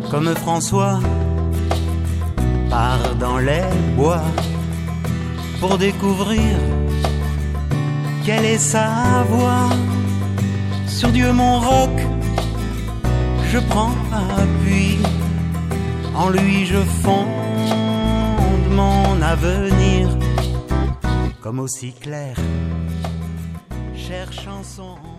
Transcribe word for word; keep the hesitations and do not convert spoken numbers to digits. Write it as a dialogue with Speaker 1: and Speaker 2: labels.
Speaker 1: comme François, part dans les bois pour découvrir quelle est sa voix. Sur Dieu mon roc, je prends appui, en lui je fonde mon avenir, comme aussi clair, chère chanson.